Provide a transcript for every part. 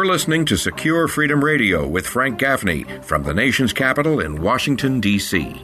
You're listening to Secure Freedom Radio with Frank Gaffney from the nation's capital in Washington, D.C.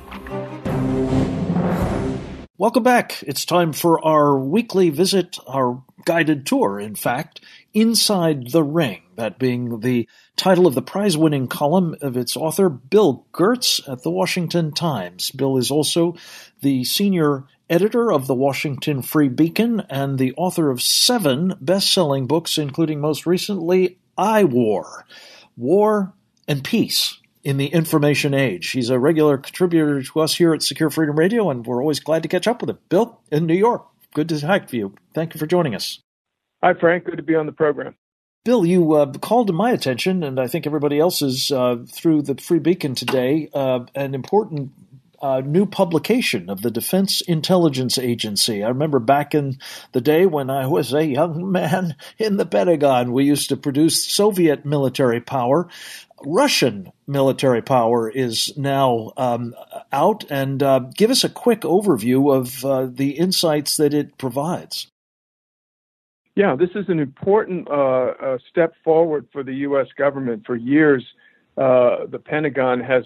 Welcome back. It's time for our weekly visit, our guided tour, in fact, Inside the Ring, that being the title of the prize-winning column of its author, Bill Gertz, at the Washington Times. Bill is also the senior editor of the Washington Free Beacon and the author of 7 best-selling books, including most recently iWar, War and Peace in the Information Age. He's a regular contributor to us here at Secure Freedom Radio, and we're always glad to catch up with him. Bill, in New York, good to talk to you. Thank you for joining us. Hi, Frank. Good to be on the program. Bill, you called to my attention, and I think everybody else's, through the Free Beacon today, an important new publication of the Defense Intelligence Agency. I remember back in the day when I was a young man in the Pentagon, we used to produce Soviet military power. Russian military power is now out, and give us a quick overview of the insights that it provides. Yeah, this is an important step forward for the U.S. government. For years, the Pentagon has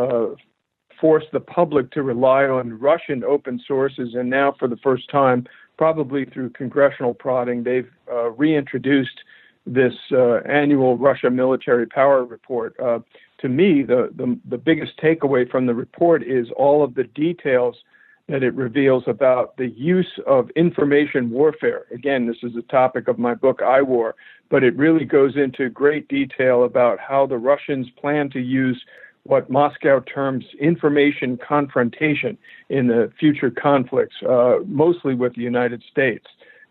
forced the public to rely on Russian open sources, and now for the first time, probably through congressional prodding, they've reintroduced this annual Russia military power report. To me, the biggest takeaway from the report is all of the details that it reveals about the use of information warfare. Again, this is a topic of my book, iWar, but it really goes into great detail about how the Russians plan to use what Moscow terms information confrontation in the future conflicts, mostly with the United States.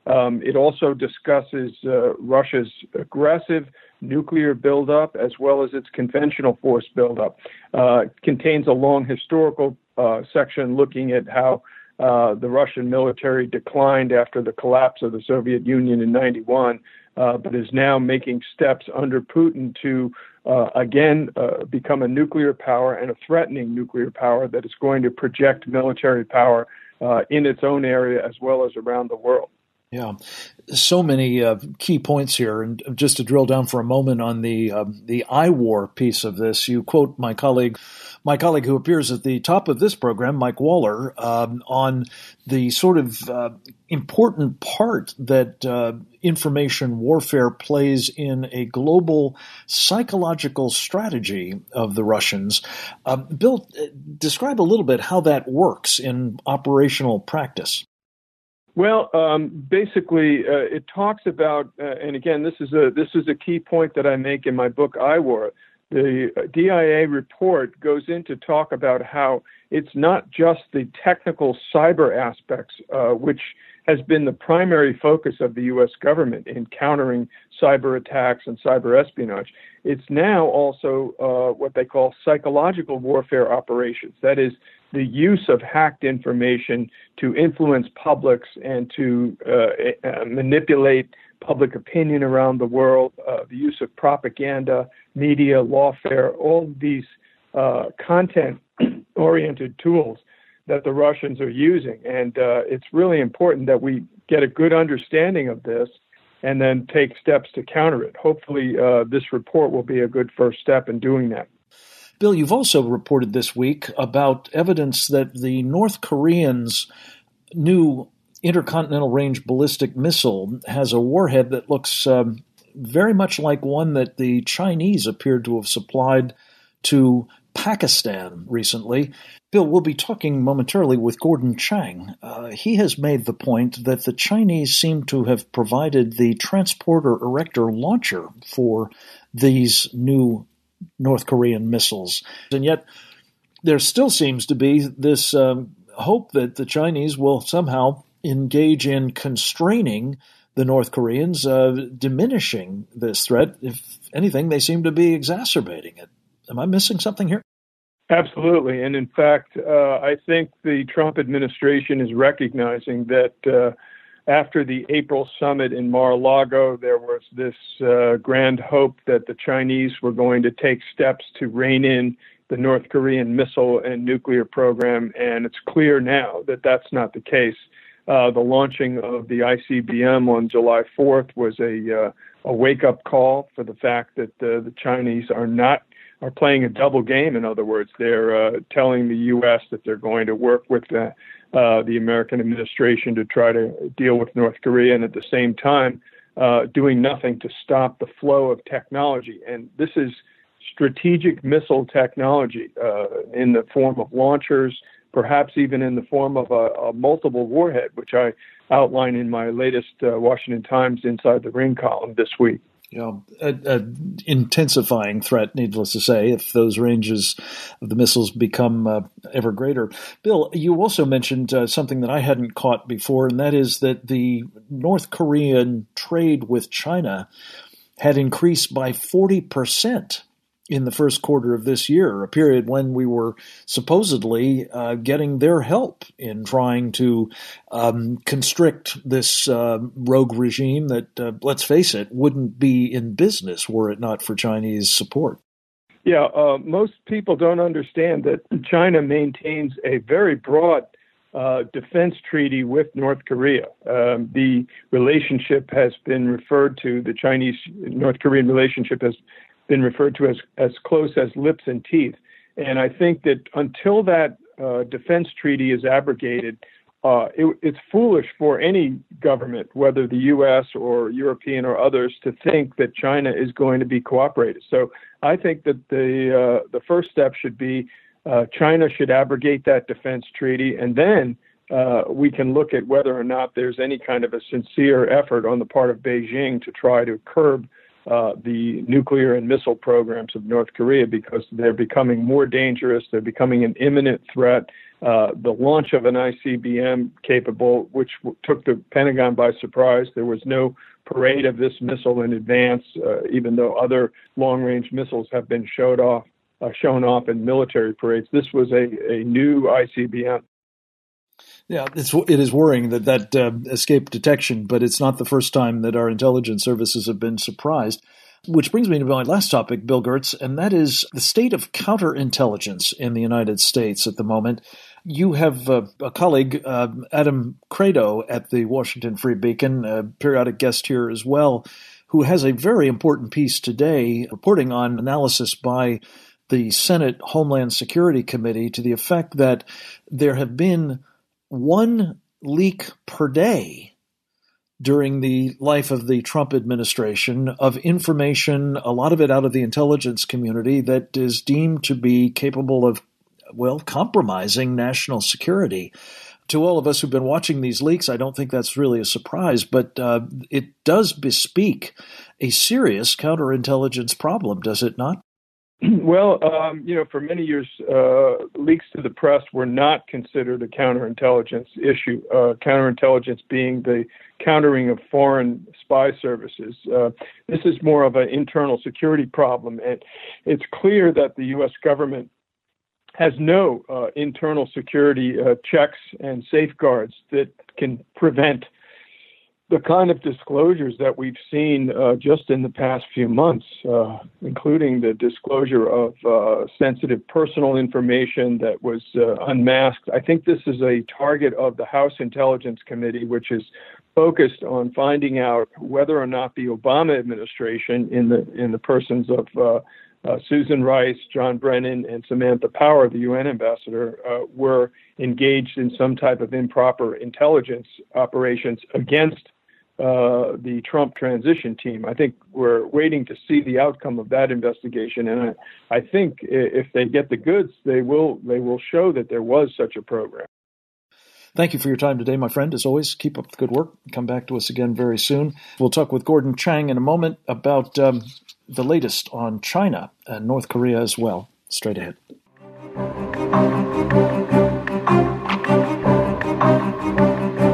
It also discusses Russia's aggressive nuclear buildup as well as its conventional force buildup. Contains a long historical section looking at how the Russian military declined after the collapse of the Soviet Union in 91, but is now making steps under Putin to again become a nuclear power and a threatening nuclear power that is going to project military power in its own area as well as around the world. Yeah, so many key points here. And just to drill down for a moment on the iWar piece of this, you quote my colleague who appears at the top of this program, Mike Waller, on the sort of important part that information warfare plays in a global psychological strategy of the Russians. Bill, describe a little bit how that works in operational practice. Well, basically, it talks about, and again, this is a key point that I make in my book, iWar. The DIA report goes in to talk about how it's not just the technical cyber aspects, which has been the primary focus of the U.S. government in countering cyber attacks and cyber espionage. It's now also what they call psychological warfare operations. That is, the use of hacked information to influence publics and to manipulate public opinion around the world, the use of propaganda, media, lawfare, all these content-oriented tools that the Russians are using. And it's really important that we get a good understanding of this and then take steps to counter it. Hopefully, this report will be a good first step in doing that. Bill, you've also reported this week about evidence that the North Koreans' new intercontinental range ballistic missile has a warhead that looks very much like one that the Chinese appeared to have supplied to Pakistan recently. Bill, we'll be talking momentarily with Gordon Chang. He has made the point that the Chinese seem to have provided the transporter erector launcher for these new North Korean missiles. And yet there still seems to be this hope that the Chinese will somehow engage in constraining the North Koreans, diminishing this threat. If anything, they seem to be exacerbating it. Am I missing something here? Absolutely. And in fact, I think the Trump administration is recognizing that after the April summit in Mar-a-Lago, there was this grand hope that the Chinese were going to take steps to rein in the North Korean missile and nuclear program. And it's clear now that that's not the case. The launching of the ICBM on July 4th was a wake-up call for the fact that the Chinese are playing a double game. In other words, they're telling the U.S. that they're going to work with the American administration to try to deal with North Korea, and at the same time doing nothing to stop the flow of technology. And this is strategic missile technology in the form of launchers, perhaps even in the form of a multiple warhead, which I outline in my latest Washington Times Inside the Ring column this week. Intensifying threat, needless to say, if those ranges of the missiles become ever greater. Bill, you also mentioned something that I hadn't caught before, and that is that the North Korean trade with China had increased by 40% in the first quarter of this year, a period when we were supposedly getting their help in trying to constrict this rogue regime that, let's face it, wouldn't be in business were it not for Chinese support. Yeah, most people don't understand that China maintains a very broad defense treaty with North Korea. The relationship has been referred to, the Chinese-North Korean relationship has been referred to as close as lips and teeth. And I think that until that defense treaty is abrogated, it's foolish for any government, whether the U.S. or European or others, to think that China is going to be cooperative. So I think that the first step should be China should abrogate that defense treaty, and then we can look at whether or not there's any kind of a sincere effort on the part of Beijing to try to curb the nuclear and missile programs of North Korea, because they're becoming more dangerous. They're becoming an imminent threat. The launch of an ICBM capable, which took the Pentagon by surprise. There was no parade of this missile in advance, even though other long-range missiles have been shown off in military parades. This was a new ICBM. Yeah, it is worrying that escaped detection, but it's not the first time that our intelligence services have been surprised. Which brings me to my last topic, Bill Gertz, and that is the state of counterintelligence in the United States at the moment. You have a colleague, Adam Credo, at the Washington Free Beacon, a periodic guest here as well, who has a very important piece today reporting on analysis by the Senate Homeland Security Committee to the effect that there have been one leak per day during the life of the Trump administration of information, a lot of it out of the intelligence community, that is deemed to be capable of, compromising national security. To all of us who've been watching these leaks, I don't think that's really a surprise, but it does bespeak a serious counterintelligence problem, does it not? Well, for many years, leaks to the press were not considered a counterintelligence issue, counterintelligence being the countering of foreign spy services. This is more of an internal security problem, and it's clear that the U.S. government has no internal security checks and safeguards that can prevent the kind of disclosures that we've seen just in the past few months, including the disclosure of sensitive personal information that was unmasked. I think this is a target of the House Intelligence Committee, which is focused on finding out whether or not the Obama administration, in the persons of Susan Rice, John Brennan, and Samantha Power, the UN ambassador, were engaged in some type of improper intelligence operations against the Trump transition team. I think we're waiting to see the outcome of that investigation, and I think if they get the goods, they will show that there was such a program. Thank you for your time today, my friend. As always, keep up the good work. Come back to us again very soon. We'll talk with Gordon Chang in a moment about the latest on China and North Korea as well. Straight ahead.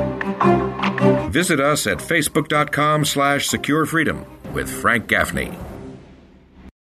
Visit us at facebook.com/securefreedom with Frank Gaffney.